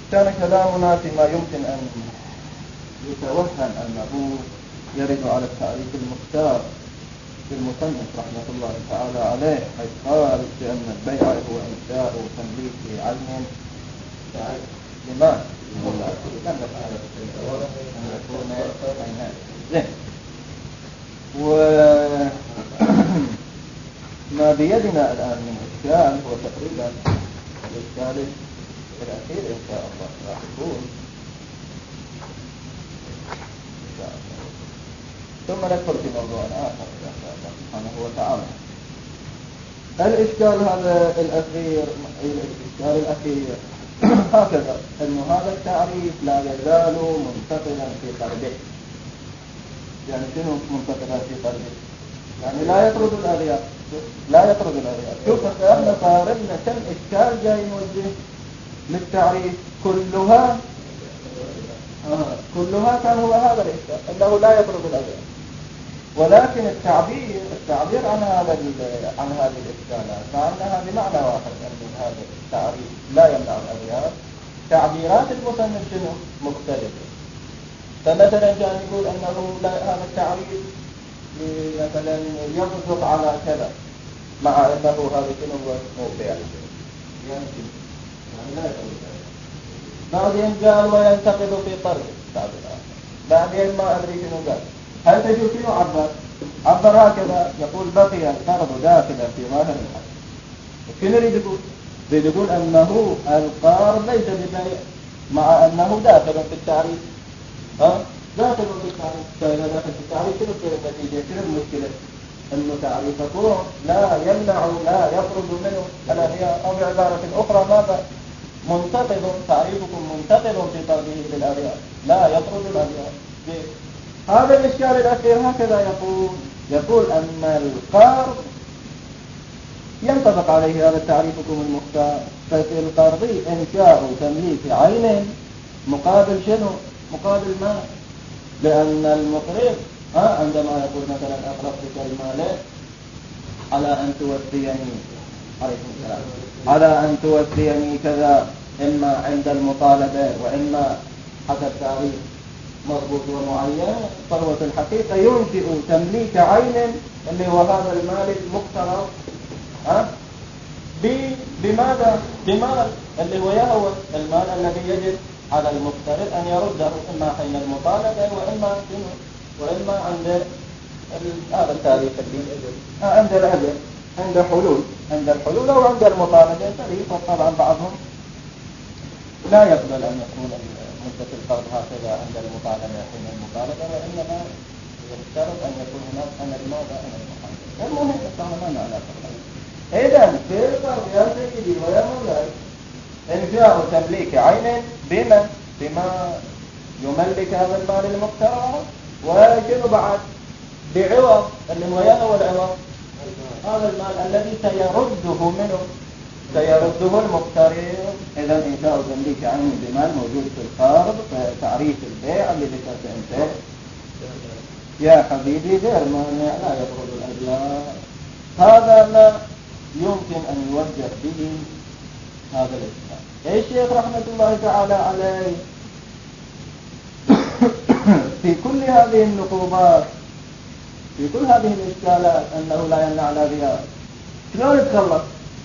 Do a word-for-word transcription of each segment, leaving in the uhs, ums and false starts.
كان كلامنا فيما يمكن أن يتوهم أنه يرد على التعريف المختار في المصنف رحمة الله تعالى عليه، حيث قال بأن البيع هو إنشاء تمليك عين لمال وما بيدنا الآن من إشكال هو تقريبا الإشكال الأخير إن شاء الله راح يكون ثم ندخل في موضوع آخر إن شاء الله سبحانه وتعالى. الإشكال هذا الأخير الإشكال الأخير هكذا أن هذا التعريف لا يزال منتقلا في قلبه. يعني شنو منتقلا في قلبه؟ يعني لا يطرد الأغيار، لا يطرد الأغيار. شوف احنا قارنا كم إشكال جاي نوجه للتعريف، كلها آه. كلها كان هو هذا الإشكال أنه لا يطرد الأغيار، ولكن التعبير التعبير عن هذا عن هذه الإشكالات فإنها بمعنى واحد، أن هذا التعريف لا يمنع الأغيار. تعبيرات المصنف شنو مختلفة. فمثلا كان يقول أنه لا هذا التعريف مثلا يصدق على كذا، مع أنه هذا شنو هو موضع يعني لا يقول. بعدين قال وينتقد في طرد تعبيرات، بعدين ما أدري شنو قال. هل تشوف شنو عبر؟ عبر هكذا يقول بقي القرض داخلا في ظاهر الحق. شنو يريد يقول؟ يريد يقول أنه القرض ليس ببيع، مع أنه داخل في التعريف. ها؟ داخل في التعريف. فإذا داخل في التعريف شنو تصير النتيجة؟ شنو المشكلة؟ أنه تعريفكم لا يمنع لا يطرد منه الأغيار، أو بعبارة أخرى ماذا؟ منتقد، تعريفكم منتقد في طرده للأغيار، لا يطرد الأغيار. هذا الإشكال الأخير هكذا يقول يقول أن القرض ينطبق عليه هذا تعريفكم المختار. ففي القرض إنشاء تمليك عين مقابل شنو؟ مقابل ما؟ لأن المقرض ها عندما يقول مثلا أقرضتك المال على أن توفيني عليكم السلام على أن توفيني كذا، إما عند المطالبة وإما حسب تعريف مضبوط ومعين، فهو في الحقيقة ينشئ تمليك عين اللي هو هذا المال المقترض ها بماذا؟ بمال اللي هو يهوى المال الذي يجب على المقترض أن يرده إما حين المطالبة وإما وإما عند هذا التاريخ عند الأجل، عند حلول عند الحلول أو عند المطالبة. فطبعا بعضهم لا يقبل أن يكون مدة القرض هكذا عند المطالبة حين المطالبة، وإنما يفترض أن يكون هناك أمل ماذا أمل المطالبة. المهم استعملنا على فقط. إذن في القرض يا سيدي ويا مولاي إنشاء تمليك عين بمن؟ بما يملك هذا المال المقترض، وشنو بعد؟ بعوض اللي هو يهوى العوض، هذا المال الذي سيرده منه سيرده المقترض. إذا إنشاء تمليك عين بمال موجود في القرض، فتعريف البيع اللي ذكرت أنت يا حبيبي غير مانع، لا يطرد الأجيال. هذا ما يمكن أن يوجه به هذا الإشكال. الشيخ رحمة الله تعالى عليه في كل هذه النقوبات في كل هذه الإشكالات أنه لا يمنع الأغيار، شلون يتخلص؟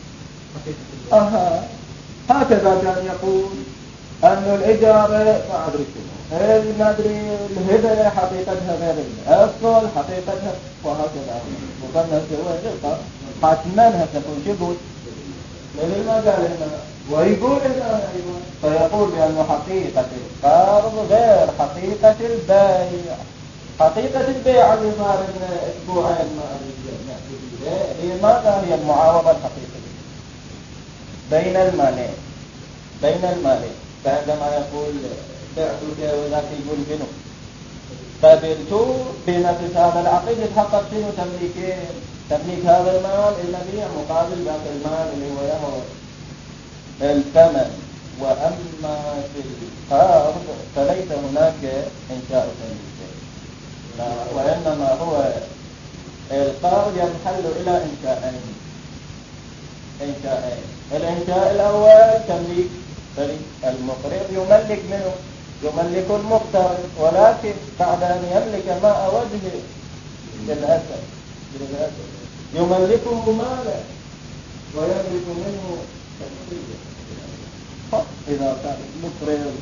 أها هكذا كان يقول أن الإجارة ما أدري شنو، ما أدري الهبة حقيقتها غير الأصل حقيقتها، وهكذا وصلنا سوى جلطة حتمنها تكون شبه للي ما قال هنا. ويقول هنا أيضا فيقول بأن حقيقة القرض غير حقيقة البيع. حقيقة البيع اللي صار لنا أسبوعين ما أدري هي ماذا؟ هي المعاوضة الحقيقية بين المالين بين المالين. فعندما يقول بعتك وذاك يقول شنو؟ قبلت بنفس هذا العقد يتحقق شنو؟ تمليكين، تمليك هذا المال الذي مقابل ذاك المال اللي هو يهوى الثمن. وأما في القرض فليس هناك إنشاء تمليكين، وإنما هو القرض ينحل إلى إنشاءين إنشاءين الإنشاء الأول تمليك المقرض يملك منه يملك المقترض، ولكن بعد أن يملك ماء وجهه للأسف يملكه مالا ويملك منه شخصية. إذا كان المقرض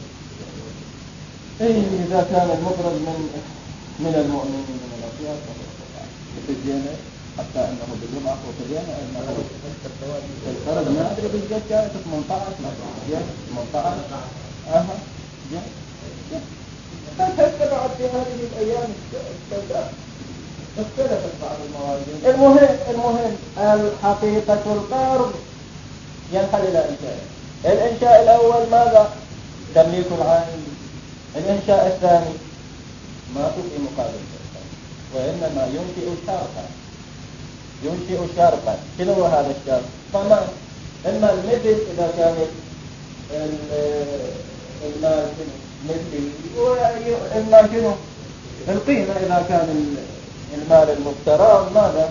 إذا كان المقرض من من المؤمنين من الأخيار في الجنة، حتى أنه بالجمعة وفي الجنة أنه القرض ما أدري بالجد كانت ثمانية عشر ثمانية عشر أها فهذا بعد في هذه الأيام السوداء اختلفت بعض الموازين. المهم المهم الحقيقة القرض ينحل إلى إنشاء. الإنشاء الأول ماذا؟ تمليك العين. الإنشاء الثاني ما في مقابل وإنما ينشئ شرطا ينشئ شرطا. شنو هو هذا الشرط؟ طبعا إما المثل إذا كان المال مثلي، وإما شنو القيمة إذا كان المال المقترض ماذا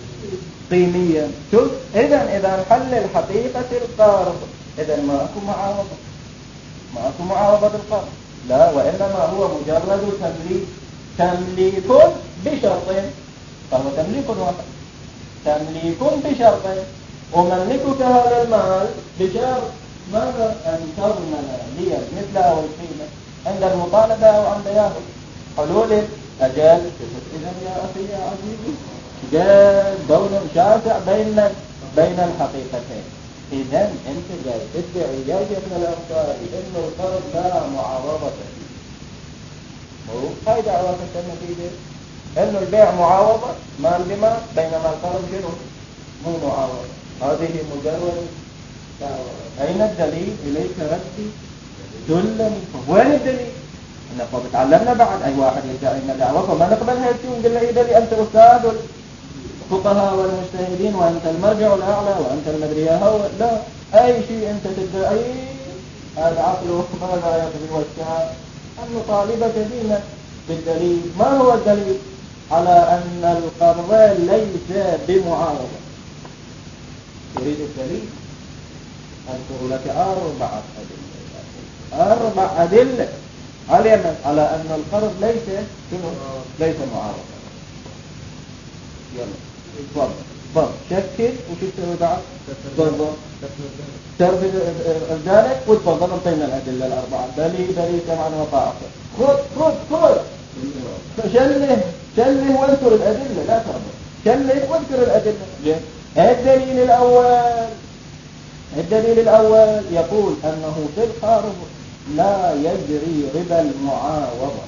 قيميا. شوف إذا إذا نحل الحقيقة القرض إذا ما أكو معاوضة ما أكو معاوضة بالقرض، لا، وإنما هو مجرد تمليك تمليك بشرطين، فهو تمليك واحد تمليك بشرطين. وملكك هذا المال بشرط ماذا؟ أن تضمن لي المثل أو القيمة عند المطالبة أو عند ياهو حلول أجال. إذا يا أخي يا عزيزي جاء دون شاسع بين بين الحقيقتين. إذا أنت جاي تدعي جاي ابن الأنصاري إنه القرض لا معاوضة فيه. هاي دعوة النتيجة إنه البيع معاوضة مال بمال، بينما القرض شنو مو معاوضة. هذه مجرد دعوة. أين الدليل؟ إليك ردي دلني. وين الدليل؟ نحن بتعلمنا بعد أي واحد يدعي إن دعوة وما نقبلها يسير ونقول له إيه أنت أستاذ الفقهاء والمجتهدين وأنت المرجع الأعلى وأنت المدرية هو. لا، أي شيء أنت تدعي هذا عقله ماذا يقضي والشاء أن نطالبك دينا بالدليل. ما هو الدليل على أن القرض ليس بمعاوضة؟ تريد الدليل؟ أذكر لك أربعة أدلة أربع أدلة على أن القرض ليس ليس معاوضة. يلا اتفضل اتفضل شكل وشو تسوي بعد؟ تفضل ترفض ذلك وتفضل انطينا الأدلة الأربعة. دليل دليل كمان وطاعة. خذ خذ خذ شله شله واذكر الأدلة، لا تربط، شله واذكر الأدلة. الدليل الأول الدليل الأول يقول أنه في القرض لا يجري ربا المعاوضة.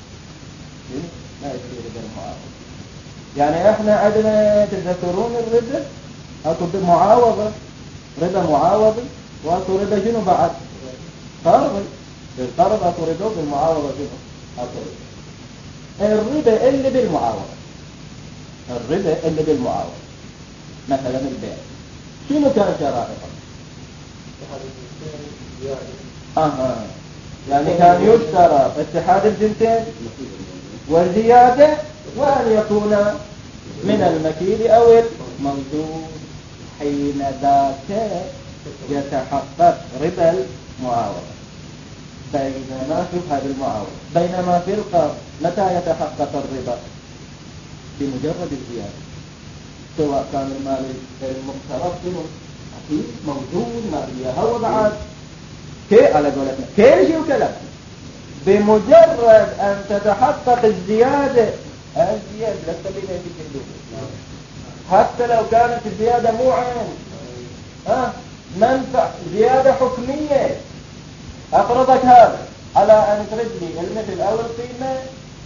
لا يجري ربا المعاوضة. يعني احنا عندنا تذكرون الربا اكو معاوضة، ربا معاوضي واكو ربا شنو بعد قرضي. بالقرض اكو ربا بالمعاوضة شنو اكو ربا. الربا اللي بالمعاوضة الربا اللي بالمعاوضة مثلا البيع شنو كان شرائطه؟ اها يعني كان يشترط اتحاد الجنسين والزيادة وأن يكون من المكيل أو الموجود. حين ذاك يتحقق ربا المعاوضة. بينما شوف هذه المعاوضة بينما في القرض متى يتحقق الربا؟ بمجرد الزيادة، سواء كان المال المقترض أكيد موجود ما هو بعد كي على قولتنا كل شيء وكلام. بمجرد أن تتحقق الزيادة الزيادة لا تبين في الجندوب حتى لو كانت الزيادة مو عين ها منفع زيادة حكمية. أقرضك هذا على أن ترد لي المثل أو القيمة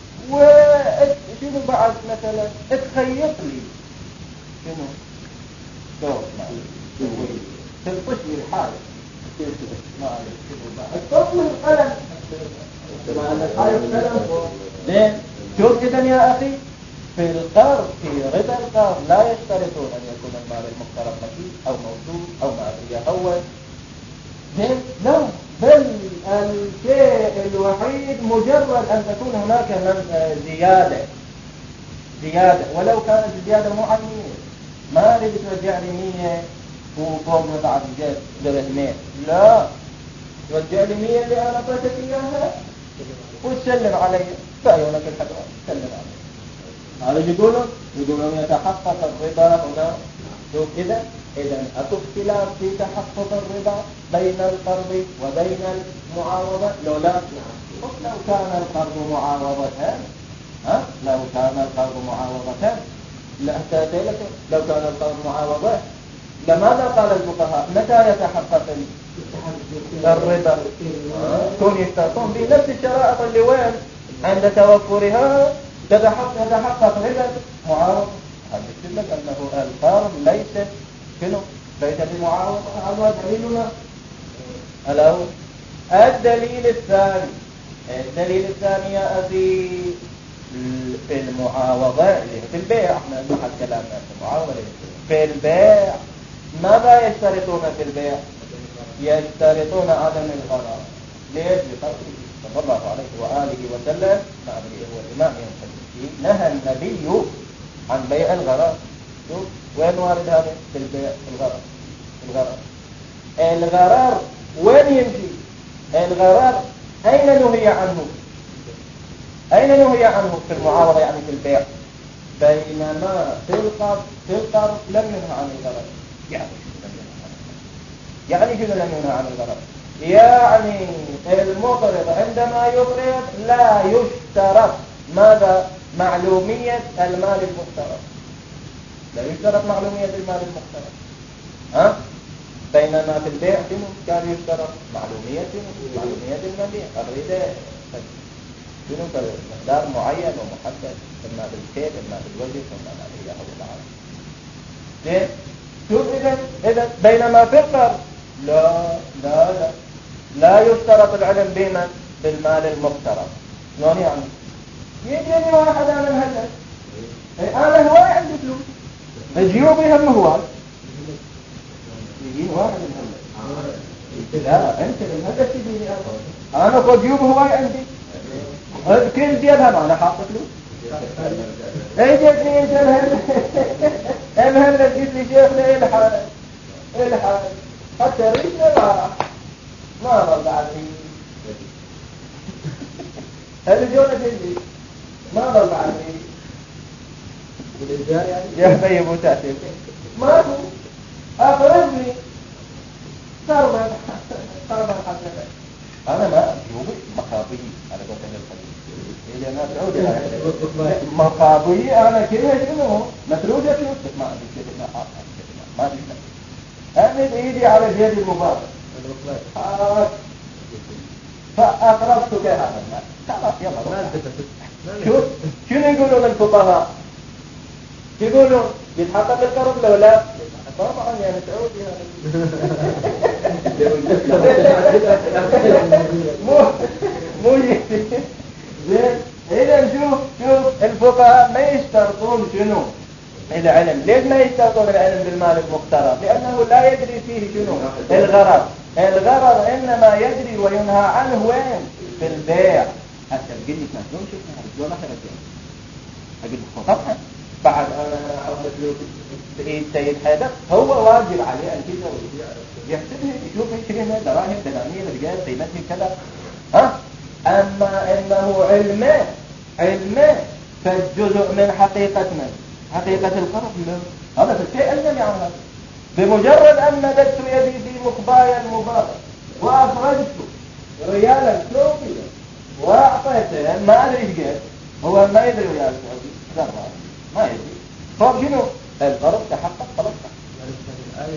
وشنو بعد مثلا تخيط لي شنو دور تلقش لي الحالة ما عليك تطول القلم زين. شوف كده يا أخي في القرض في ربا القرض لا يشترطون أن يكون المال المقترض مكي أو موجود أو معرية أول زين. لا، بل الشيء الوحيد مجرد أن تكون هناك زيادة زيادة ولو كانت الزيادة مو عينية. ما أريد ترجعني مية وفوق بعد جد درهمين، لا، رجع لي مية اللي أنا أعطيتك إياها وتسلم علي بعيونك الحمراء سلم علي. هذا يقولون يقولون يتحقق الربا هنا. شوف إذا إذا أكو اختلاف في تحقق الربا بين القرض وبين المعاوضة لو لا لو كان القرض معاوضة ها لو كان القرض معاوضة لا لك لو كان القرض معاوضة لماذا قال الفقهاء متى يتحقق الربا؟ كون يشترطون بنفس الشرائط اللي وين عند توفرها تتحقق تتحقق ربا معاوضة. هذا يقول لك أنه القرض ليس شنو ليس بمعاوضة. هذا دليلنا الأول. الدليل الثاني الدليل الثاني يا أخي في المعاوضة اللي في البيع. احنا نحن كلامنا في المعاوضة في البيع. ماذا يشترطون في البيع؟ يشترطون عدم الغرر. ليش؟ بقوله صلى الله عليه وآله وسلم ما أدري هو الإمام ينفذ نهى النبي عن بيع الغرر. شوف وين وارد هذا في البيع الغرر الغرر الغرر وين يمشي الغرر؟ أين نهي عنه؟ أين نهي عنه في المعاوضة يعني في البيع؟ بينما في القرض في القرض لم ينهى عن الغرر. يعني يعني شنو لم ينهى عن الغرر؟ يعني المقرض عندما يقرض لا يشترط ماذا؟ معلومية المال المقترض. لا يشترط معلومية المال المقترض. ها؟ بينما في البيع كان يشترط معلومية معلومية المبيع. الربا شنو مقدار معين ومحدد إما بالكيل إما بالوجه إما بالعية أو بالعرض. ليه؟ شوف إذا إذا بينما في القرض لا لا لا لا يشترط العلم بما بالمال المقترض. شلون يعني؟ يجيني واحد أنا مهلك أنا هواي عندي فلوس الجيوب يهم هواي يجيني واحد مهلك لا أنت المهلك تجيني أنا أنا خد جيوب هواي عندي كل جيبها ما أنا حاطط فلوس اجتني انت المهلك المهلك قلت لي شيخنا ايه الحال ايه الحال حتى ريشنا ما ما ضل بعد الجونة تجي ما ضل بعد يا بي ابو تأثير ما هو اقربني صار صار حتى انا ما جوبي مخاطي على قولة الخليل إذا أنا سعودي مخاطي انا كده شنو مسروجة فلوس ما عندي كده ما ما عندي أمد إيدي على جيد المبارك فأقربتك هذا المال خلاص يلا شوف شنو يقولون الفقهاء؟ يقولون يتحقق القرض لو لا طبعا يعني سعودي مو مو زين. إذا شوف شوف الفقهاء ما يشترطون شنو العلم. ليش ما يشترطون العلم بالمال المقترض؟ لأنه لا يدري فيه شنو الغرض. الغرض إنما يدري وينهى عنه وين في البيع. حتى الجني كان شلون شفنا هذا شلون آخر الجنة أقول طبعا بعد أنا أخذت له بإيد سيد حيدر هو واجب عليه أن كذا يحسبه يشوف يشتري دراهم دنانير رجال قيمته كذا ها. أما إنه علمه علمه فالجزء من حقيقة من حقيقة القرض لا هذا الشيء ألزم يعني هذا. بمجرد أن مددت يدي في مقبايا المبارك وأخرجت ريالا سعوديا وأعطيته ما أدري إيش قال هو ما يدري ريال سعودي ذرة ما يدري صار شنو القرض تحقق خلاص. الآية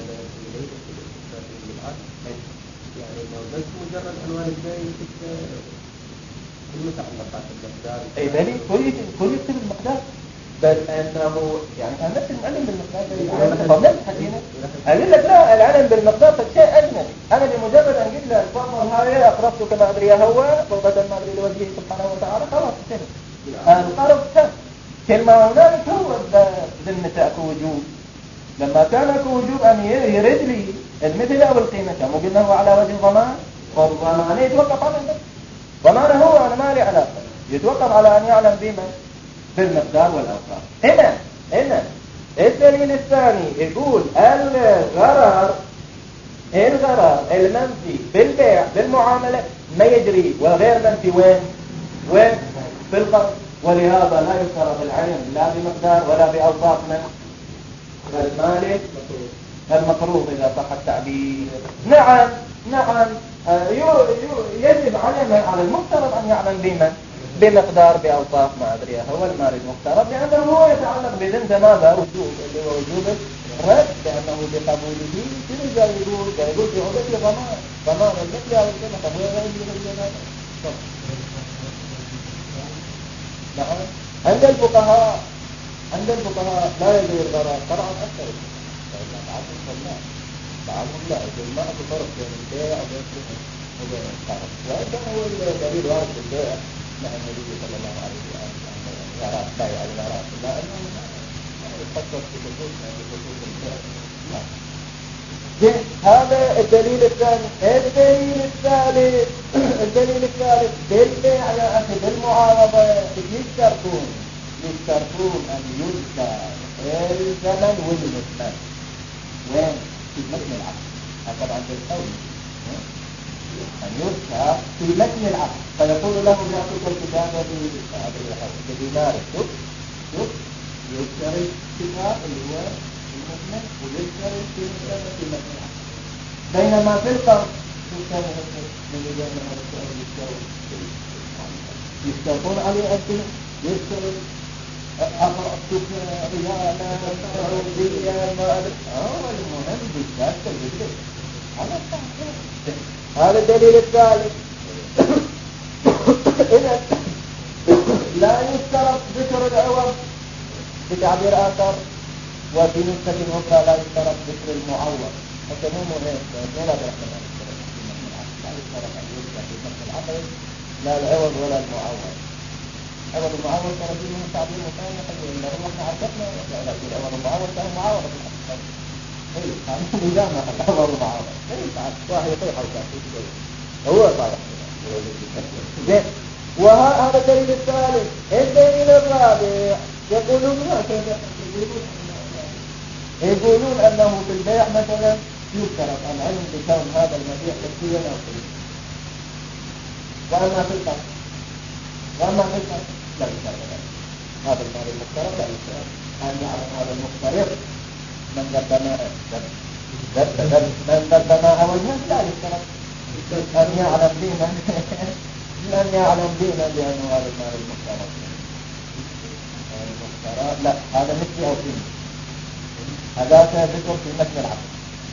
يعني لو بس مجرد عنوان البيع المتعلقات بالمقدار أي بالي كل كل يكتب المقدار بل أنه يعني أنا نفس العلم بالمقدار فضلت حكينا أقول لك لا العلم بالمقدار شيء أجنبي. أنا بمجرد أن قلت له الفضل هاي أقربت كما أدري هو فضل ما أدري لوجهه سبحانه وتعالى خلاص انتهى القرض تم. كلمة هنالك هو ذمة أكو وجوب. لما كان أكو وجوب أن يرد لي المثل أو القيمة مو قلنا هو على وجه الضمان والضمان يتوقف على الضمان ضمان هو أنا ما لي علاقة يتوقف على أن يعلم بما بالمقدار والأوقات. هنا هنا الدليل الثاني يقول الغرر الغرر المنفي في البيع بالمعاملة ما يجري، والغير منفي وين؟ وين؟ في القرض. ولهذا لا يفترض العين لا بمقدار ولا بأوصاف من المالك المقروض إذا صح التعبير. نعم نعم يجب على على المفترض أن يعلم بمن بمقدار بأوصاف ما أدري هو المال المفترض، لأنه هو يتعلق بذنب ماذا وجوب اللي هو وجوب الرد، لأنه بقبوله شنو جاي يقول؟ جاي يقول في عدد ضمان ضمان المثل أو الكلمة. طب وين يجي هذا؟ نعم. عند الفقهاء عند الفقهاء لا يجوز الغرر طبعا أكثر، بعضهم لا بعضهم لا يقول ما أكو فرق بين البيع وبين القرض، وإن كان هو الدليل واحد في البيع مع النبي صلى الله عليه وسلم الغرر بيع الغرر، لا أنه يخصص في خصوص بخصوص البيع. هذا الدليل الثاني. الدليل الثالث الدليل الثالث بالبيع يا أخي بالمعارضة يشترطون يشترطون أن يذكر الزمن والمثمن وين؟ في متن العقد. هذا طبعا بالقول أن يذكر في متن العقد، فيقول له يعطيك الكتابة بدينار شوف شوف يذكر الكتاب اللي هو المثمن ويذكر في متن في متن العقد. بينما في القرض يشترطون عليه أن يشترط أقرأتك ريالا سعوديا ما أدري. أوه المهم بالذات الجديد. هذا الدليل الثالث. إذا لا يشترط ذكر العوض بتعبير آخر، وفي نسخة أخرى لا يشترط ذكر المعوض. حتى مو مهم ولا برحمة لا يشترط أن يذكر في نفس العقد لا العوض ولا المعوض. عوض المعوض ترى فيه من تعبير مكان يقول إن الله احنا عرفتنا ولا يقول عوض المعوض كان معاوضة في الحقيقة. اي هذا نظام عوض المعوض. اي بعد واحد يطيح على كافي هو صالح. زين. وهذا الدليل الثالث. الدليل الرابع يقولون هكذا يقولون أنه في البيع مثلا يشترط العلم بكون هذا المبيع حسيا أو قيمة، وأما في القرض وأما في القرض لا يشترط هذا المال المقترض، لا يشترط أن يعلم هذا المقترض من قدماء من قدماء وجهه، لا يشترط أن يعلم دينا أن يعلم دينا بأنه هذا المال المقترض المقترض لا هذا مثل أو قيمة. هذا ذكر في متن العقد.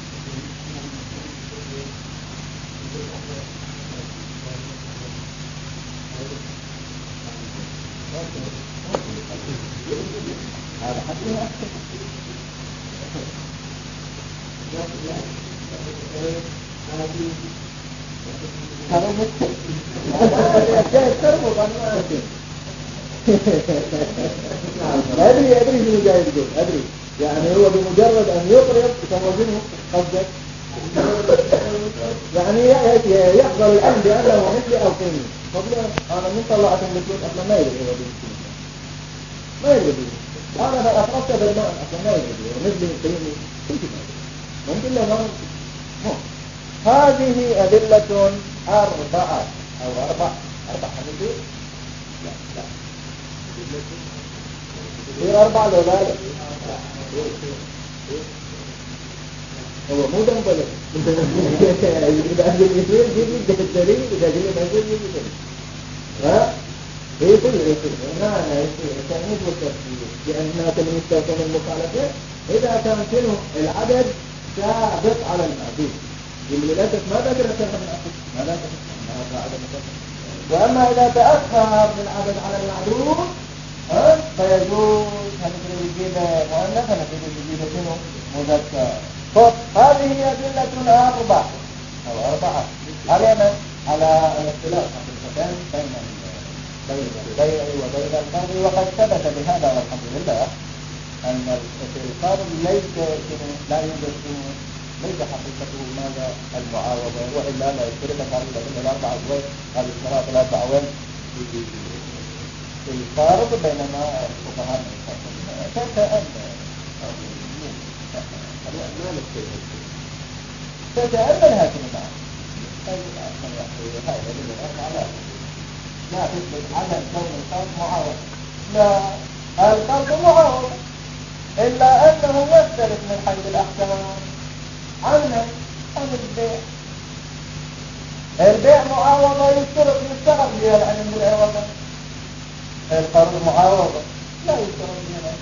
هذا حقيقة أدري أدري شنو جاي يقول أدري يعني هو بمجرد أن يقرب يتوازنه قصدك يعني يحضر العلم بأنه مثل أو قيمة. طبعا أنا من طلعت من البيت أصلا ما يدري هو بيمكن ما يدري أنا أتركت بالماء أصلا ما يدري مثل قيمة ممكن له ما هذه أدلة أربعة أو أربع أربع حديث لا لا غير أربعة لو لا هو مو دم بلد إذا أهل اليسير جيد الدليل إذا جيد الدليل جيد الدليل ها هي كل يسير معنى يسير التأميد والتفسير لأنها تلميذ تكون المخالفة إذا كان شنو العدد سابق على المعدود للأسف ما ذكرت من أخذ ما ذكرت هذا عدد مكتب. وأما إذا تأخر من عدد على المعدود ها فيجوز هنقدر نجيب مؤنث هنقدر نجيب شنو مذكر. طب هذه أدلة أربعة أو أربعة على على الاختلاف حقيقتان بين بين البيع وبين القرض. وقد ثبت بهذا والحمد لله أن القرض ليس لا يوجد ليس حقيقته ماذا المعاوضة وإلا لا يشترط تعريف بين الأربعة أزواج هذه الشرائط الأربعة وين في القرض بينما الفقهاء كيف أن تتأمل هذه المعاني. هذا يدل الآن على لا تثبت عدم كون القرض معاوضة. لا، القرض معاوضة، إلا أنه يختلف من حيث الأحكام عنه عن البيع. البيع معاوضة يشترط يشتغل بها العلم بالعوضة. القرض معاوضة لا يشترط بها.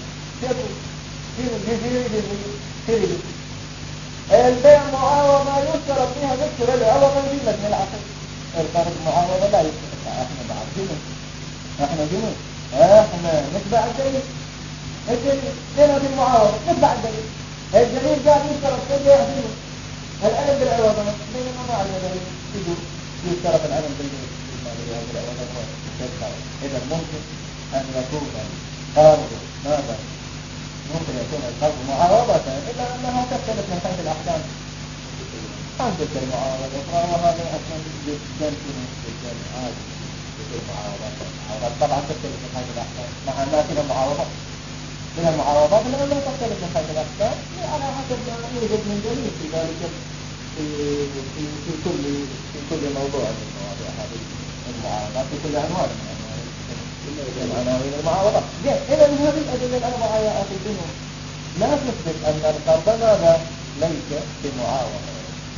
يجي البيع معاوضة يشترط بها ذكر العوضة في متن العقد. القرض معاوضة لا يشترط. احنا بعد جنون، احنا جنون، احنا نتبع الدليل. الدليل هنا في المعاوضة نتبع الدليل. الدليل قاعد يشترط في البيع جنون العلم بالعوضة، بينما ما على ذلك يقول يشترط العلم بالعوضة. إذا ممكن أن يكون القرض ماذا؟ ممكن يكون القرض معاوضة، إلا أنها تختلف من حيث الأحكام عن تلك المعاوضة الأخرى، وهذا أصلا جدا جدا عادي في المعاوضات. طبعا تختلف من حيث الأحكام، مع أنها فيها معاوضات من المعاوضات لأنها تختلف من حيث الأحكام على حسب ما يوجد من دليل في ذلك في في في كل في كل موضوع من مواضيع هذه المعاوضات، في كل عنوان من عناوين المعاوضات. إذا هذه الأدلة الأربعة يا أخي الجنون لا تثبت أن القرض ماذا ليس بمعاوضة.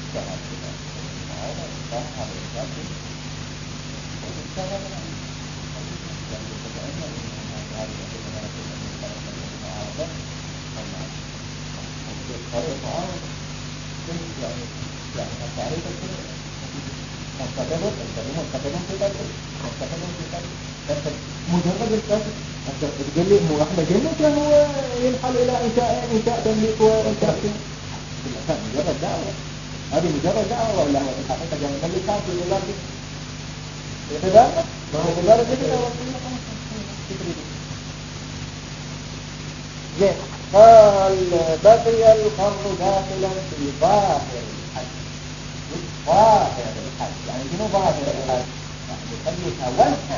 يعني التعريف الكلمة مستقبل الكلمة مستقبل في ذلك مستقبل في ذلك مجرد الكلمة أنت تقول لي إنه إحنا جنة هو ينحل إلى إنشاء إنشاء تمليك وإنشاء كذا مجرد دعوة. هذه مجرد دعوة ولا هو في الحقيقة جانب ملك كان في الله في ذلك ما هو مجرد كذا وكذا. قال بقي القرض داخلا في ظاهر الحج. ظاهر الحج يعني شنو ظاهر الحج؟ يعني يخليها وجها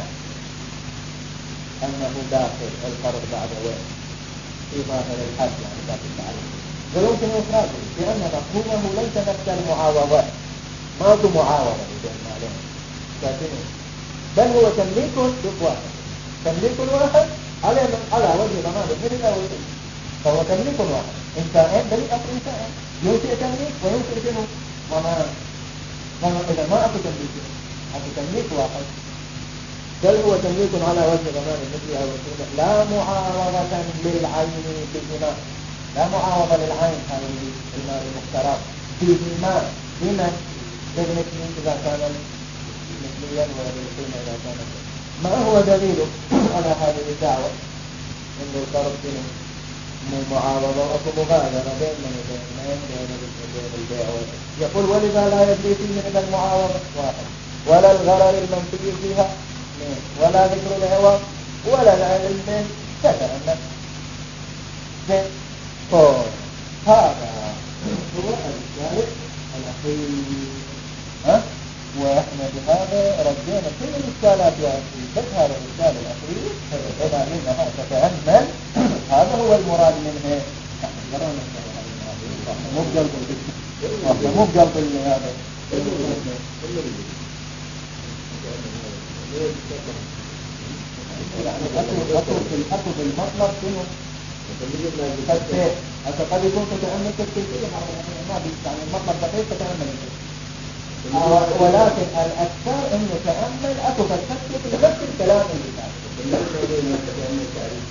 أنه داخل القرض بعد وجه في ظاهر الحج يعني داخل التعريف. ويمكن إخراجه لأن مفهومه ليس نفس المعاوضات، ما هو معاوضة بين مالين ساكنين، بل هو تمليك واحد، تمليك واحد على على وجه ضمان مثل الأول، فهو تمليك واحد. إنسان بل أصل إنسان ينشئ تمليك وينشئ شنو ضمان. إذا ما أكو تمليك أكو تمليك واحد، بل هو تمليك على وجه ضمان مثل الأول، لا معاوضة للعين بالجناح، لا معاوضة للعين هذه المال المختار فيهما بمن بالمثل إذا كان مثليا وبالقيمة إذا كان. ما هو دليله على هذه الدعوة إن القرض من معاوضة أو مغادرة بين من بين بين البيع والبيع. يقول ولذا لا يجري فيه من المعاوضة واحد، ولا الغرر المنفي فيها ولا ذكر العوض ولا العلم كذا. زين طول هذا هو الثالث الأخير. ها وإحنا بهذا رجعنا كل الإشكالات يا أخي، بس هذا الإشكال الأخير إذا منها تتأمل هذا هو المراد منه. مو بقلب الجسم مو بقلب هذا يعني أكو في الأكو في المطلب شنو تكفير. هذا قد يكون تتأمل تكفير ما بيس يعني المطلب دقيق تتأمل، ولكن الأكثر إنه تأمل أكو تكفير في نفس الكلام اللي قاله. تتأمل تعريف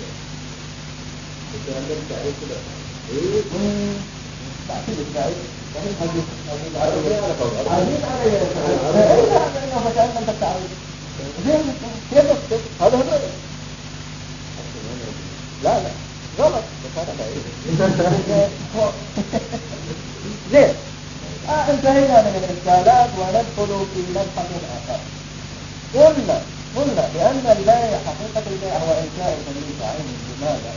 تتأمل تعريف كده إيه تعريف التعريف عايزين على إيه إنه تتأمل التعريف زين كيف هذا هذا لا لا غلط زين. آه انتهينا من الإشكالات وندخل في مبحث آخر. قلنا قلنا بأن البيع حقيقة البيع هو إنشاء تمليك عين لماذا؟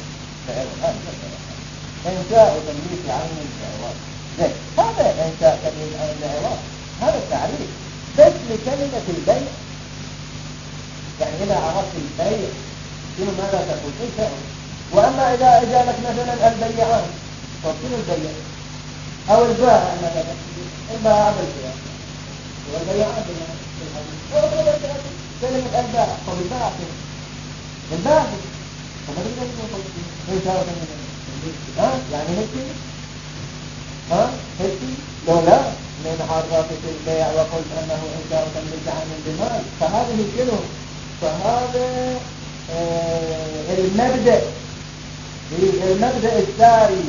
إنشاء تمليك عين لعوض. زين هذا إنشاء تمليك عين لعوض هذا التعريف بس لكلمة البيع. يعني إذا عرفت البيع شنو ماذا تقول إنشاء. وأما إذا أجالك مثلا البيعان فصل البيع أو البائع ماذا تقول البائع بالبيع والبيع بالحديث كلمة البائع فبالبائع البائع فبدل ذلك ايش هذا ها يعني هيك ها هيك لو لا من عرفت البيع وقلت انه انشاء تملك عن الجمال فهذه كله فهذا آه المبدأ المبدأ الساري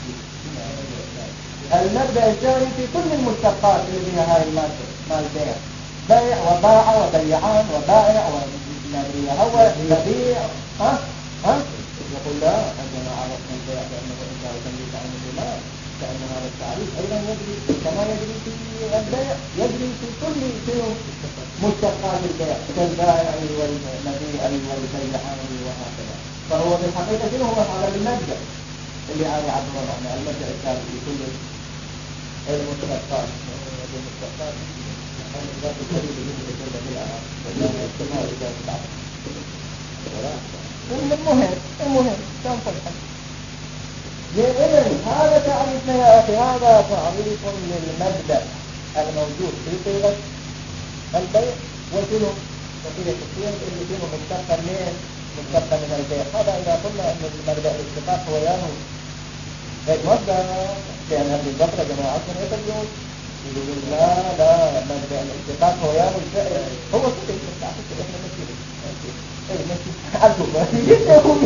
المبدأ الساري في كل المشتقات اللي فيها هاي المادة مال البيع بيع وباع وبيعان وبائع ونبيع هو نبيع ها ها يقول لا عندما عرفنا البيع بأنه إنشاء تملك عن الجمال كأن هذا التعريف أيضا يجري كما يجري في البيع يجري في كل شنو مشتقات البيع كالبائع والمبيع والبيعان وهكذا فهو في الحقيقة شنو هو هذا المبدأ اللي عاد يعبرون عنه المبدأ الثالث في كل المشتقات المشتقات ذات الكريم بالنسبة للأعراض والاجتماع إذا تعرف المهم المهم كم فرحا إذن هذا تعريفنا يا أخي هذا تعريف للمبدأ الموجود في صيغة البيع وشنو وصيغة الصيغ اللي فيه مشتقة من مشتقة من البيع هذا إذا قلنا أن المبدأ الاشتقاق هو ياهو هيك مبدأ لأن أهل البصرة جماعتنا يقولون يقولون لا لا مبدأ الاشتقاق هو ياهو الفعل هو كده تعرف إحنا نسيره إيه نسير عالكم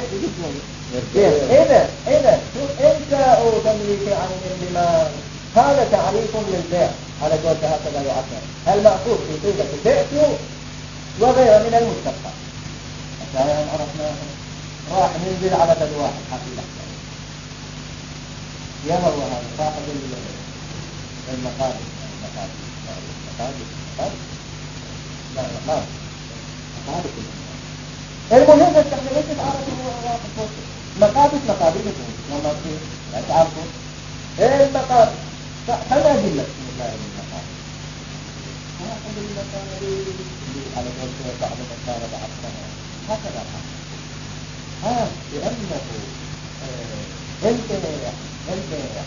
إذا إذا إنشاء تمليك عين بما هذا تعريف للبيع على قول هكذا يعبر المأخوذ في صيغة البيع وغيره من المشتقات عشان عرفنا راح ننزل على بد واحد حقيقة يا هو هذا صاحب المقابل المقابل المقابل لا المقابل مقابل المهم احنا ليش نتعرف هو مقابل مقابل لما في تعرفوا ايه المقابل خلنا اجيب لك بسم الله المقابل صاحب المقابل على قول بعض النصارى بعضنا هكذا ها لأنه البيع البيع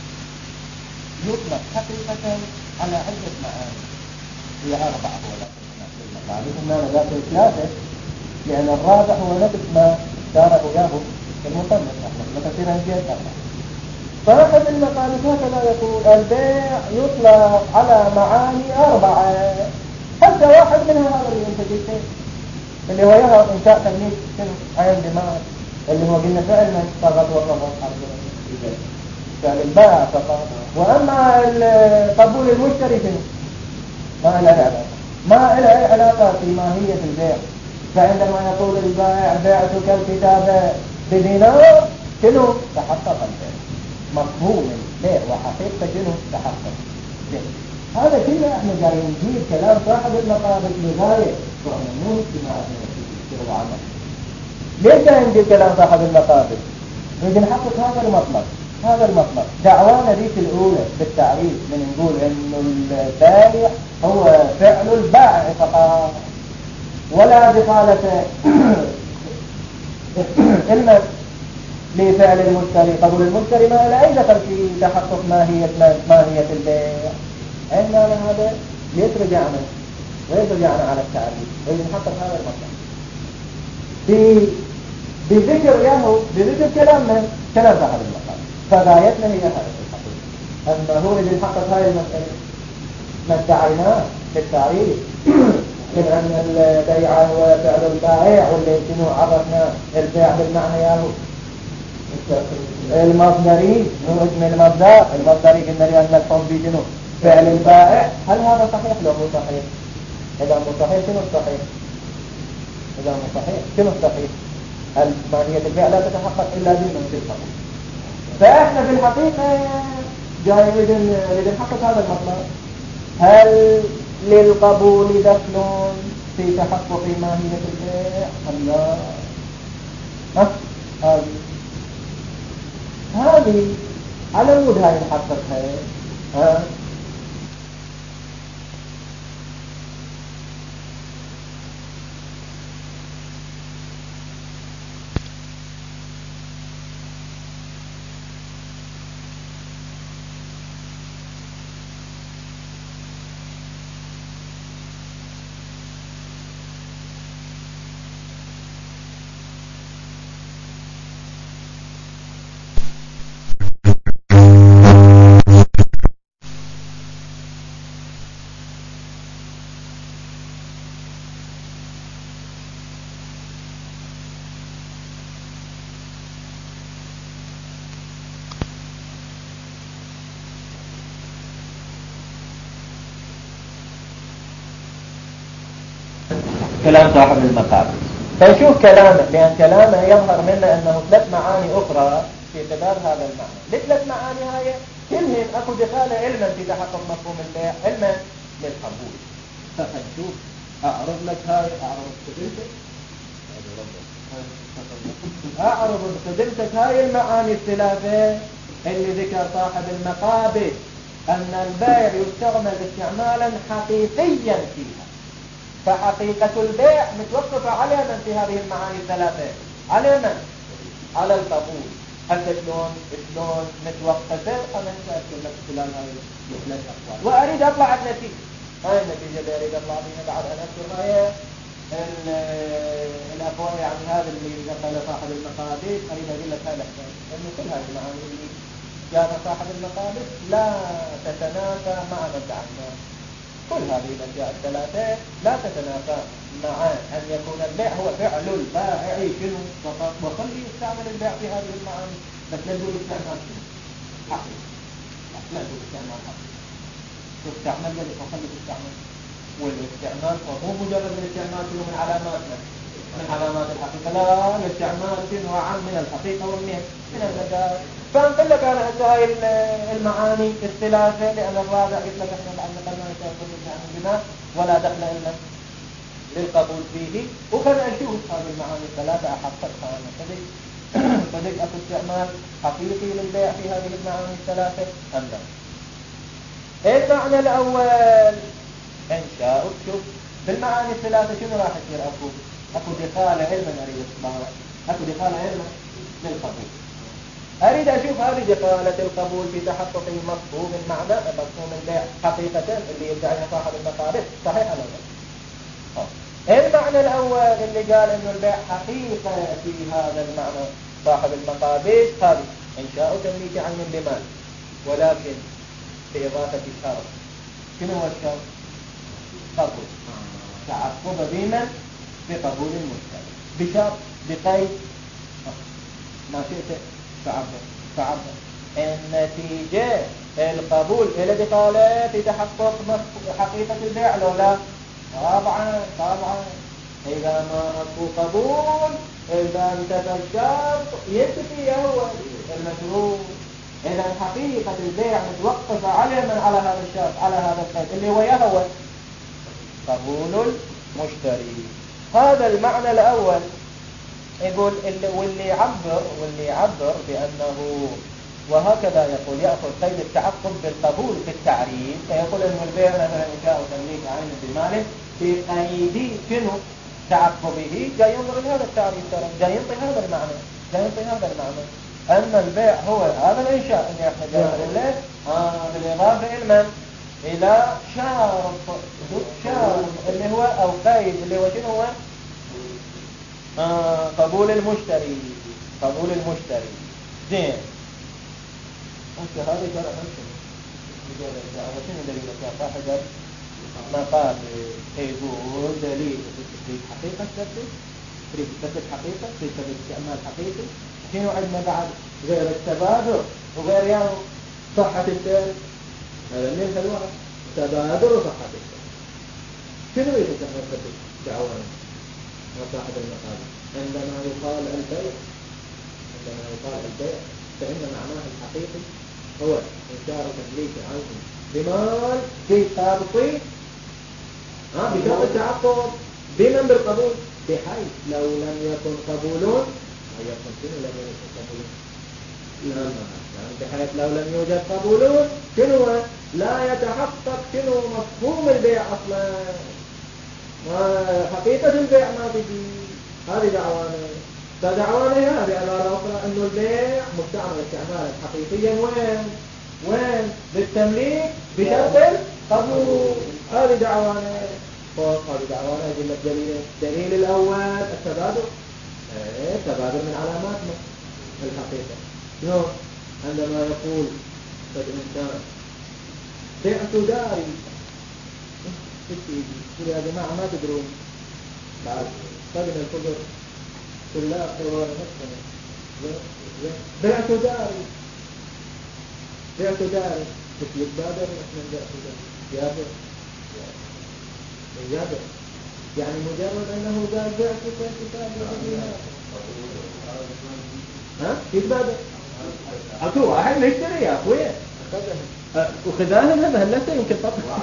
يطلق حقيقة على عدة معاني هي أربعة ولا المقابل هنا ذات ثلاثة لأن الرابع هو نفس ما داره ياه المصنف رحمه كثيرا جدا صاحب المقالات هكذا يقول البيع يطلق على معاني أربعة حتى واحد منها هذا اللي انت جيته اللي هو يهى إنشاء تمليك عين دماغ اللي هو قلنا فعل من فقط وفقط فعل البائع فقط وأما قبول المشتري ما له علاقة ما له علاقة في ماهية البيع فعندما يقول البائع بعتك الكتاب بدينار شنو تحقق البيع مفهوم البيع وحقيقة شنو تحقق البيع هذا كله احنا جاي نجيب كلام صاحب المقابل لغاية وإحنا مو اجتماع في العمل ليش جاي نجيب كلام صاحب المقابل نجي نحقق هذا المطلب هذا المطلب دعوانا ذيك الأولى بالتعريف من نقول إنه البائع هو فعل البائع فقط ولا دخالة إما لفعل المشتري قبول المشتري ما لا أي دخل في تحقق ماهية ماهية البيع عندنا هذا ليش رجعنا ليش رجعنا على التعريف اللي نحقق هذا المطلب بذكر ياهو بذكر كلامنا كلام صاحب المقام فغايتنا هي هذا الحقيقة أما هو اللي نحقق هذه المسألة ما ادعيناه في التعريف من أن البيع هو فعل البائع واللي شنو عرفنا البيع بالمعنى ياهو المصدري هو اسم المصدر المصدري قلنا لأن الحب شنو فعل البائع هل هذا صحيح لو مو صحيح إذا مو صحيح شنو الصحيح إذا مو صحيح شنو الصحيح ماهية البيع لا تتحقق إلا بالمنزل فقط فإحنا في الحقيقة جاي نريد نحقق هذا المطلب هل للقبول دخل في تحقق ماهية البيع أم لا؟ ها؟ هذه هذه على مود هاي نحققها ها؟ كلام صاحب المقابل. فنشوف كلامه، لأن كلامه يظهر منا أنه ثلاث معاني أخرى في قبال هذا المعنى. لثلاث معاني هاي كلهم أكو دخالة علما في تحقق مفهوم البيع، علما للقبول. فنشوف أعرض لك هاي، أعرض خدمتك أعرض خدمتك هاي المعاني الثلاثة اللي ذكر صاحب المقابل أن البيع يستعمل استعمالا حقيقيا فيها. فحقيقة البيع متوقفة على من في هذه المعاني الثلاثة؟ على من؟ على القبول. حتى شلون شلون متوقفة؟ أنا سأذكر لك خلال هاي الثلاث أقوال وأريد أطلع النتيجة. هاي النتيجة اللي أريد أطلع بها بعد أن أذكر هاي الأقوال، يعني هذا اللي ذكر صاحب المقابل. أريد أقول لك هذا الحكاية أن كل هذه المعاني اللي جاء صاحب المقابل لا تتنافى مع مبدأنا. كل هذه الأشياء الثلاثة لا تتنافى مع أن يكون البيع هو فعل البائع شنو فقط، وخلي يستعمل البيع في هذه المعاني. بس لا نقول استعمال شنو حقيقي، لا نقول استعمال حقيقي. تستعمل يلي وخلي تستعمل، والاستعمال فهو مجرد الاستعمال شنو من علاماتنا، من علامات الحقيقة. لا، الاستعمال شنو أعم من الحقيقة والمين من المجال. فانقل لك على هاي المعاني الثلاثة، لأن الرابع قلت لك احنا بعد نقلنا نشاهد يعني بما ولا دخل إلا للقبول فيه. وخلنا نشوف هذه المعاني الثلاثة أحققها أنا فديك فديك أكو استعمال حقيقي للبيع في هذه المعاني الثلاثة أم لا؟ المعنى الأول إنشاء. شوف بالمعاني الثلاثة شنو راح يصير؟ أكو أكو دخالة علما أريد أسمعها، أكو دخالة علما للقبول. أريد أشوف هذه دخالة القبول في تحقق مفهوم المعنى، مفهوم البيع حقيقة اللي يدعيها صاحب المقابل، صحيح ولا لا؟ المعنى الأول اللي قال إنه البيع حقيقة في هذا المعنى صاحب المقابل، هذه إنشاء تمليك عين بمال، ولكن بإضافة شرط. شنو هو الشرط؟ قبول، تعقب بمن بقبول المشتري، بشرط بقيد ما شئت تعبر تعبر النتيجة القبول إلى دخاله في تحقق حقيقة البيع لو لا؟ طبعا طبعا. إذا ما أكو قبول، إذا انتفى الشرط ينتفي أول المشروع. إذا حقيقة البيع متوقفة على من؟ على هذا الشرط، على هذا القيد اللي هو يهوى قبول المشتري. هذا المعنى الأول. يقول اللي واللي يعبر واللي يعبر بأنه وهكذا يقول يأخذ قيد التعقب بالقبول في التعريف، فيقول أن البيع مثلا إنشاء وتمليك عين بمال في قيد شنو تعقبه، جاي ينظر لهذا التعريف، ترى جاي ينطي هذا المعنى، جاي ينطي هذا المعنى. أما البيع هو هذا الإنشاء اللي احنا جاي نقول له آه بالإضافة إلى إلى شرط شرط اللي هو أو قيد اللي هو شنو هو آه قبول المشتري، قبول المشتري. زين انت هذا جرى همشن شنو دليلك يا صاحب المقابل؟ يقول دليل في حقيقة تثبت، تريد تثبت حقيقة، تريد تثبت استعمال حقيقي. شنو عندنا بعد غير التبادر وغير يعني صحة السير؟ هذا من الوقت تبادر وصحة السير. شنو يتسمى تثبت دعوانا وصاحب المقابل؟ عندما يقال البيع عندما يقال البيع فإن معناه الحقيقي هو إنشاء تمليك عين بمال في سابقين ها بشرط التعقب بمن بالقبول، بحيث لو لم يكن قبولون أو يكن شنو لم يكن قبولون يعني بحيث لو لم يوجد قبولون شنو لا يتحقق شنو مفهوم البيع أصلا، حقيقة البيع ما تجي. هذه دعوانا. فدعوانا هذه على الأخرى أنه البيع مستعمل استعمالا حقيقيا وين وين بالتمليك بشرط قبول. هذه دعوانا. هذه دعوانا يقول لك دليل الدليل الأول التبادل. ايه تبادل من علاماتنا الحقيقة. نو عندما يقول الإنسان بعت داري، يقول يا جماعة ما تدرون بعد قبل الفجر كلها قوار نفسنا بعت داري بعت داري بس يتبادر نحن بعت داري يابر يابر يعني مجرد أنه قال بعتك كتابي بدينار. ها؟ كيف بدأ؟ أكو واحد مشتري يا أخوي وخذاها هذا هلته يمكن تطلع.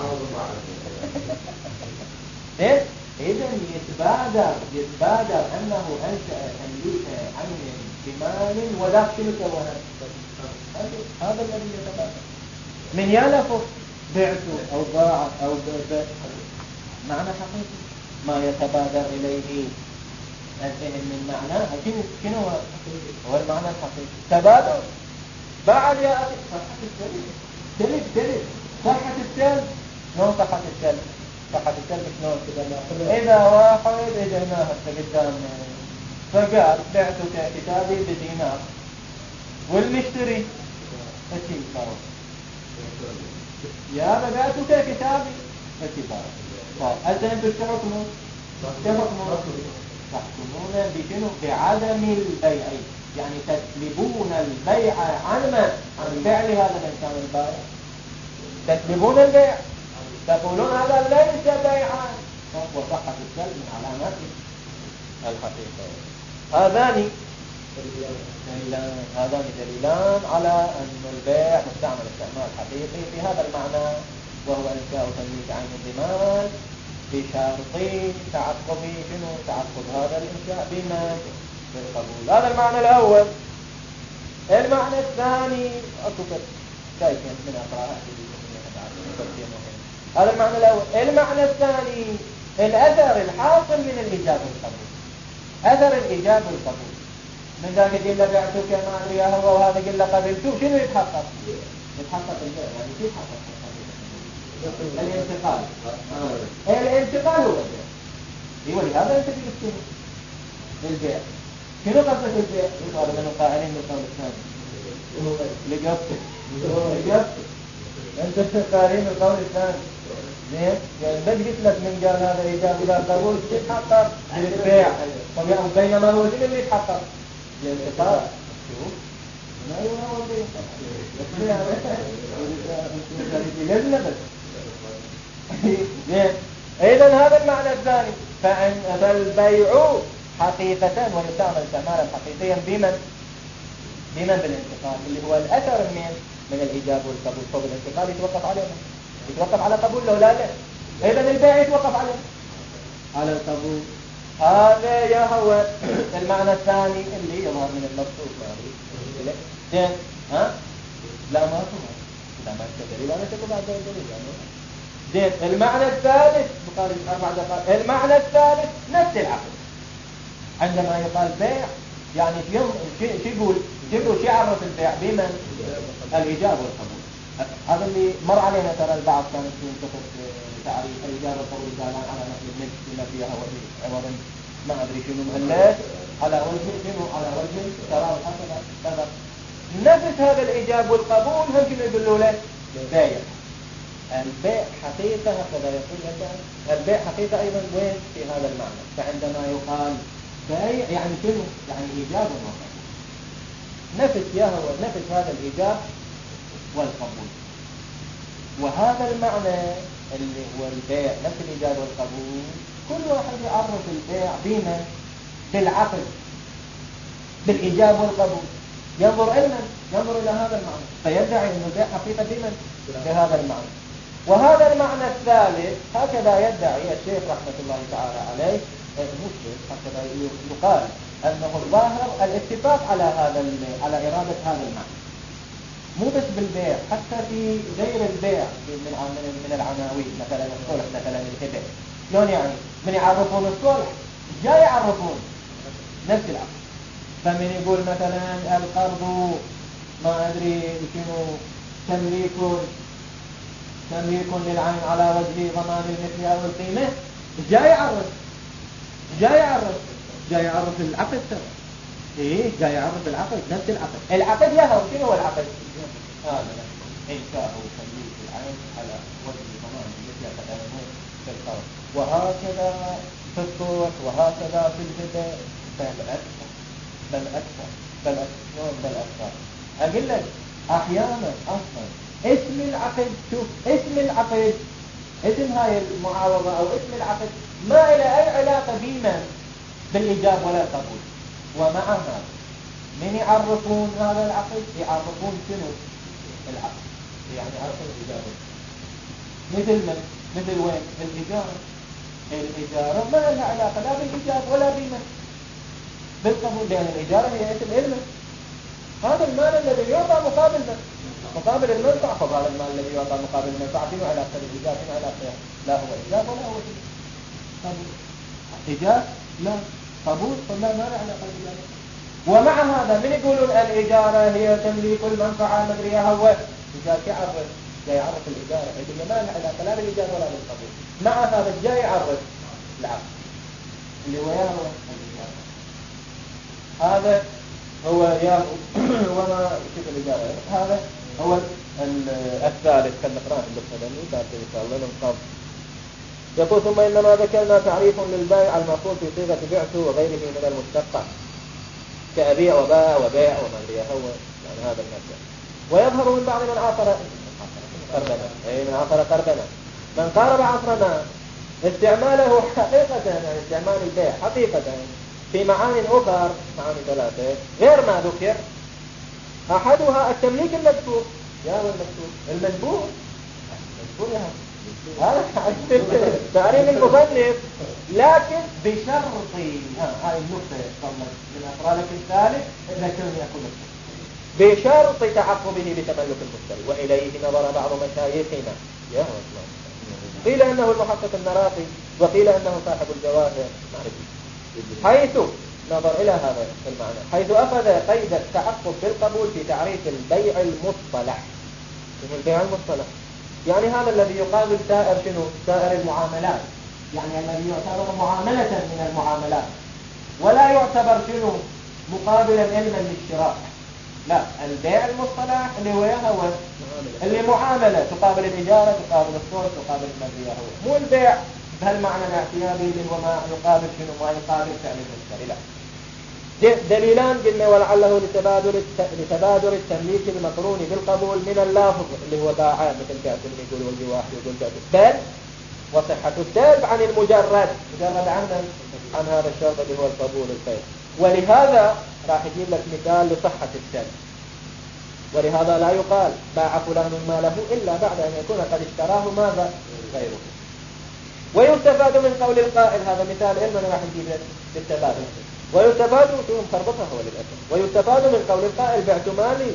إيه؟ إذا يتبادر يتبادر أنه أنشأ تمليك عين بمال وذاك شنو سوى هذا الذي يتبادر من يلفظ بعته أو باع أو بيع معنى حقيقي ما يتبادر إليه الذهن من معناه شنو هو المعنى الحقيقي تبادر. بعد يا أخي صحة السلب سلب سلب صحة السلب شلون صحة السلب صحة السلب شلون كذا إذا واحد إجيناه قدام فقال بعتك كتابي بدينار والمشتري اشي صار يا بعتك كتابي اشي صار طيب هل انتم تحكمون تحكمون تحكمون بشنو بعدم البيع يعني تسلبون البيع عن من عن فعل هذا الانسان البائع تسلبون البيع تقولون هذا ليس بيعا وصحة السلب من علامات الحقيقة. هذان دليلان هذان دليلان على أن البيع مستعمل استعمال حقيقي في هذا المعنى وهو إنشاء تمليك عين الضمان بشرط تعقب شنو تعقب هذا الإنشاء بما بالقبول. هذا المعنى الأول. المعنى الثاني أكتب شيء من أقراء هذا المعنى الأول. المعنى الثاني الأثر الحاصل من الإجابة والقبول. أثر الإجابة والقبول من ذاك قل بعتك ما أدري هو وهذا قل قبلته شنو يتحقق؟ يتحقق البيع يعني كيف يتحقق؟ الانتقال. آه. الانتقال هو البيع. ايوه لهذا انت تقول البيع. شنو قصدك البيع؟ يقال من القائلين بالقول الثاني. لقبت لقبت انت قائلين بالقول الثاني. زين يعني بس قلت لك من قال هذا ايجاب الى قبول يتحقق بالبيع بينما هو شنو اللي يتحقق؟ الانتقال. شوف ما هو البيع إذن هذا المعنى الثاني. فالبيع حقيقة ويستعمل استعمالا حقيقيا بمن بمن بالانتقال اللي هو الأثر من من الإيجاب والقبول. طب الانتقال يتوقف عليه يتوقف على قبول له لا لا. إذن البيع يتوقف عليه على القبول. هذا يا هو المعنى الثاني اللي يظهر من المقصود زين ها لا ما هو لا ما تدري ولا تقول بعد دليل زين. المعنى الثالث بقارئ أربع دقائق. المعنى الثالث نفس العقل عندما يقال بيع يعني يوم شيء يقول يقول شيء عرف البيع بمن الإجابة والقبول. هذا اللي مر علينا ترى البعض كان ينتقد تعريف الإجابة والقبول قال على نفس الملك بما فيها عوضا ما أدري شنو مهلات على وجه شنو على وجه ترى الحسنة كذا. نفس هذا الإجابة والقبول هم شنو يقولوا له بيع. البيع حقيقة هكذا يقول البيع حقيقة أيضا وين في هذا المعنى. فعندما يقال بيع يعني شنو يعني إيجاب وقبول نفس يا هو نفس هذا الإيجاب والقبول. وهذا المعنى اللي هو البيع نفس الإيجاب والقبول كل واحد يعرف البيع بما بالعقل بالإيجاب والقبول ينظر علما ينظر إلى هذا المعنى فيدعي أن البيع حقيقة بمن بهذا المعنى. وهذا المعنى الثالث هكذا يدعي الشيخ رحمة الله تعالى عليه المشرك هكذا يقال أنه الظاهر الاتفاق على هذا على إرادة هذا المعنى مو بس بالبيع حتى في غير البيع من من العناوين مثلا الصلح مثلا الهبة شلون يعني من يعرفون الصلح جاي يعرفون نفس العقل. فمن يقول مثلا القرض ما أدري شنو تمليك تمليك للعين على وجه ضمان المثل أو القيمة جاي يعرف جاي يعرف جاي يعرف العقد ترى إيه جاي يعرف العقد نفس العقد. العقد يا هو شنو هو العقد؟ هذا إنشاء تمليك العين على وجه ضمان المثل في القرض وهكذا في الصلح وهكذا في الهبة بل أكثر بل أكثر بل أكثر بل أكثر. أقول لك أحيانا أصلا اسم العقد شوف اسم العقد اسم هاي المعاوضة أو اسم العقد ما إلى أي علاقة بمن بالإيجاب ولا القبول. ومع هذا من يعرفون هذا العقد؟ يعرفون شنو العقد، يعني يعرفون الإيجاب. مثل من؟ مثل وين؟ الإجارة. الإجارة ما لها علاقة لا بالإيجاب ولا بمن بالقبول، لأن الإجارة هي اسم علم. هذا المال الذي يعطى مقابل من؟ مقابل المنفعة. فهذا المال الذي يعطى مقابل المنفعة شنو علاقة بالإيجاب؟ شنو علاقة؟ لا هو إيجاب ولا هو قبول. إيجاب لا، قبول فلا ما له علاقة بالإيجاب. ومع هذا من يقولون الإجارة هي تمليك المنفعة مدري هو إيجاب يعرف جاي يعرف الإجارة اللي ما لها علاقة لا بالإيجاب ولا بالقبول. مع هذا جاي يعرف العقد اللي هو ياهو الإجارة. هذا هو ياهو وما شوف الإجارة. هذا هو الثالث كالنقران بالقدمي بعد إن الله ننقض. يقول ثم إنما ذكرنا تعريف للبيع المأخوذ في صيغة بعت وغيره من المشتقة كأبيع وباع وبيع ومن هو يعني هذا المثل. ويظهر من بعض من عاصر قربنا أي من عاصر قربنا من قارب عصرنا استعماله حقيقة، يعني استعمال البيع حقيقة في معاني أخرى، معاني ثلاثة غير ما ذكر. أحدها التمليك المذكور. يا هو المذكور المنبوع مذكور هذا تعريف المصنف، لكن بشرط هاي النقطة من أفرادك الثالث ذكرني أقول لك بشرط تعقبه بتملك المشتري. وإليه نظر بعض مشايخنا يا الله، قيل أنه المحقق النراقي وقيل أنه صاحب الجواهر، حيث نظر إلى هذا المعنى، حيث أخذ قيد التعقب بالقبول في تعريف البيع المصطلح. البيع المصطلح يعني هذا الذي يقابل سائر شنو؟ سائر المعاملات، يعني الذي يعتبر معاملة من المعاملات ولا يعتبر شنو؟ مقابلا علما للشراء. لا، البيع المصطلح اللي هو هو اللي معاملة تقابل الإجارة تقابل الصوت تقابل المبيع، هو مو البيع بهالمعنى الاعتيادي اللي هو ما يقابل شنو؟ ما يقابل فعل المشتري. لا، دليلان قلنا ولعله لتبادل لتبادل التمليك المقرون بالقبول من اللافظ اللي هو باع مثل بعت يقول واللي واحد يقول بعت، بل وصحة السلب عن المجرد مجرد عن عن هذا الشرط اللي هو القبول البيع. ولهذا راح يجيب لك مثال لصحة السلب. ولهذا لا يقال باع فلان ماله إلا بعد أن يكون قد اشتراه ماذا غيره. ويستفاد من قول القائل، هذا مثال علما راح نجيب بالتبادل. ويستفاد فيهم تربطها هو للأسف. ويستفاد من قول القائل بعت مالي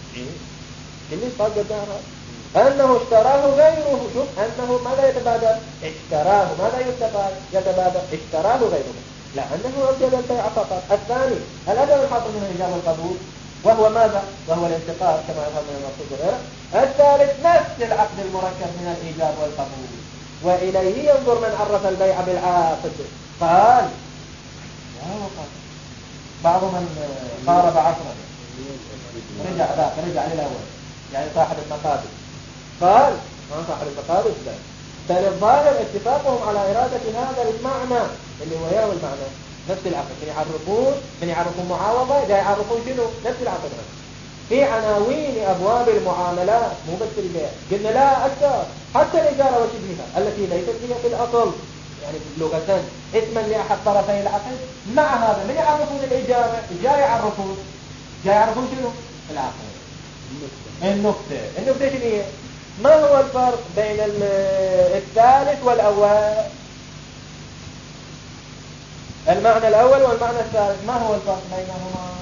اللي صار قدامها أنه اشتراه غيره. شوف أنه ماذا يتبادل؟ اشتراه. ماذا يستفاد؟ يتبادل اشتراه غيره، لا أنه أوجد البيع فقط. الثاني الأدب الحاصل من الإجابة القبول وهو ماذا؟ وهو الانتقال كما يفهم من المقصود وغيره. الثالث نفس العقد المركب من الإيجاب والقبول. وإليه ينظر من عرف البيع بالعاقد. قال بعض من قارب عصره رجع ذاك رجع للأول، يعني صاحب المقابل قال ما صاحب المقابل لا، بل الظاهر اتفاقهم على إرادة هذا المعنى اللي هو ياو المعنى نفس العقد. من يعرفون من يعرفون معاوضة جاي يعرفون شنو؟ نفس العقد في عناوين أبواب المعاملات مو بس البيع. قلنا لا أكثر، حتى الإجارة وشبهها التي ليست هي في الأصل يعني لغة اسما لأحد طرفي العقد. مع هذا من يعرفون الإجارة جاي يعرفون جاي يعرفون شنو؟ العقد. النقطة النقطة شنو هي؟ ما هو الفرق بين الثالث والأول؟ المعنى الأول والمعنى الثالث ما هو الفرق بينهما؟